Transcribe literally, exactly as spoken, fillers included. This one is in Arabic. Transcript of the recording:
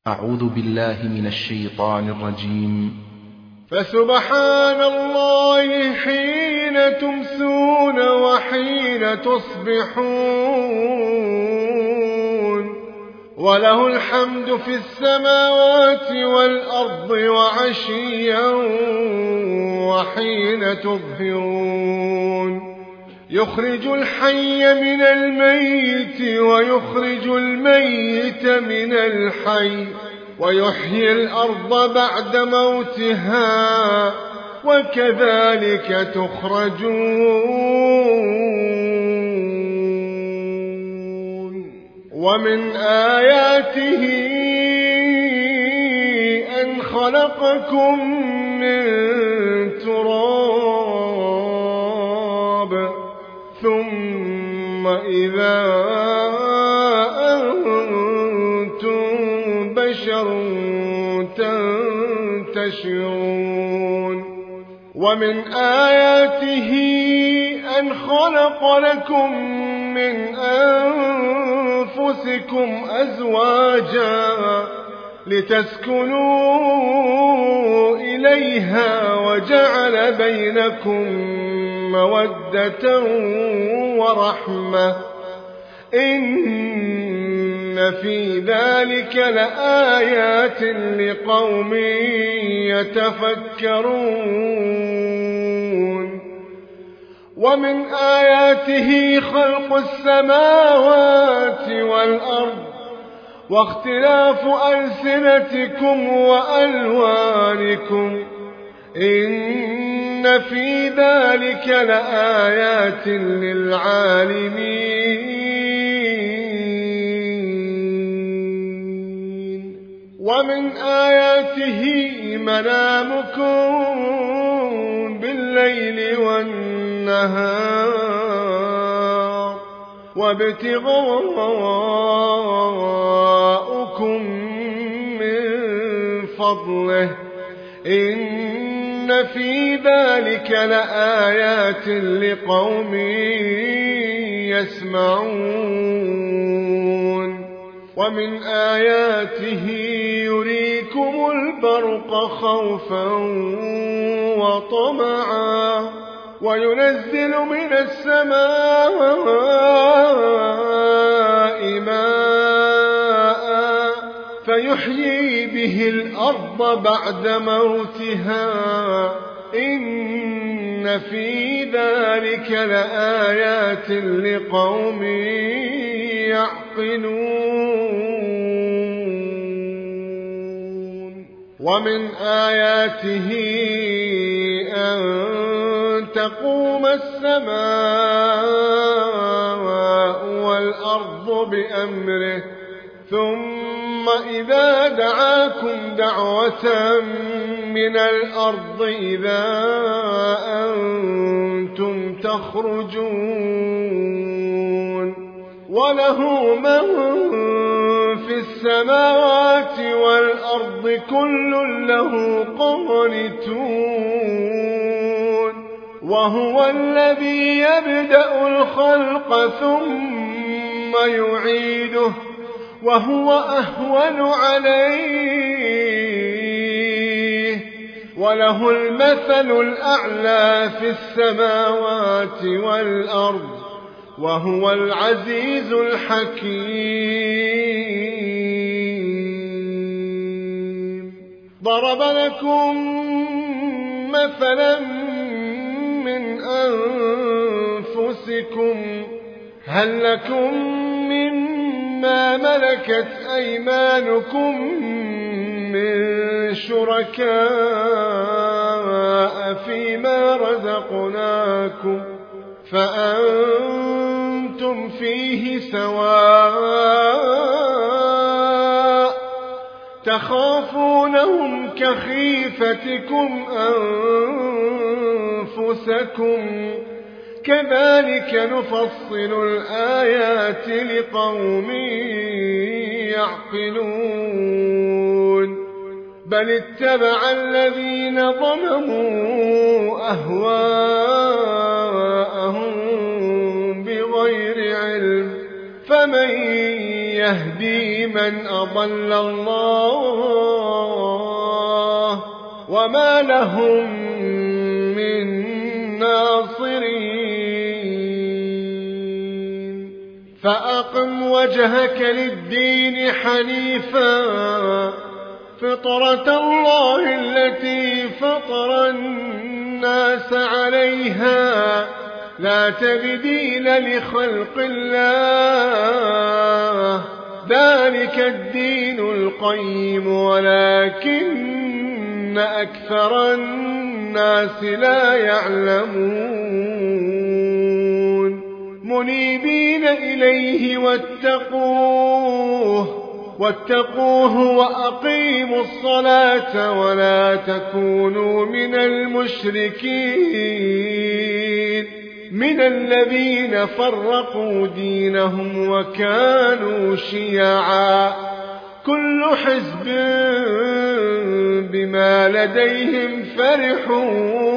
أعوذ بالله من الشيطان الرجيم. فسبحان الله حين تمسون وحين تصبحون، وله الحمد في السماوات والأرض وعشيا وحين تظهرون، يخرج الحي من الميت ويخرج الميت من الحي، ويحيي الأرض بعد موتها، وكذلك تخرجون. ومن آياته أن خلقكم من تراب ثم إذا أنتم بشر تنتشرون. ومن آياته أن خلق لكم من أنفسكم أزواجا لتسكنوا إليها وجعل بينكم مودة ورحمة، إن في ذلك لآيات لقوم يتفكرون. ومن آياته خلق السماوات والأرض واختلاف ألسنتكم وألوانكم، إن في ذلك لآيات للعالمين. ومن آياته منامكم بالليل والنهار وابتغاؤكم من فضله، إن في ذلك لآيات لقوم يسمعون. ومن آياته يريكم البرق خوفا وطمعا، وينزل من السماء ماء فيحيي به الأرض بعد موتها، إن في ذلك لآيات لقوم يعقلون. ومن آياته أن تقوم السماء والأرض بأمره، ثم إذا دعاكم دعوة من الأرض إذا أنتم تخرجون. وله من في السماوات والأرض كل له قانتون، وهو الذي يبدأ الخلق ثم يعيده وهو أهون عليه، وله المثل الأعلى في السماوات والأرض، وهو العزيز الحكيم. ضرب لكم مثلا من أنفسكم، هل لكم مما ملكت أيمانكم من شركاء فيما رزقناكم فأنتم فيه سواء، تخافونهم كخيفتكم أنفسكم، كذلك نفصل الآيات لقوم يعقلون. بل اتبع الذين ظلموا أهواءهم بغير علم، فمن يهدي من أضل الله وما لهم من ناصرين فأقم وجهك للدين حنيفا فطرة الله التي فطر الناس عليها لا تبديل لخلق الله ذلك الدين القيم ولكن أكثر الناس لا يعلمون منيبين إليه واتقوه واتقوه وأقيموا الصلاة ولا تكونوا من المشركين من الذين فرقوا دينهم وكانوا شيعا كل حزب بما لديهم فرحون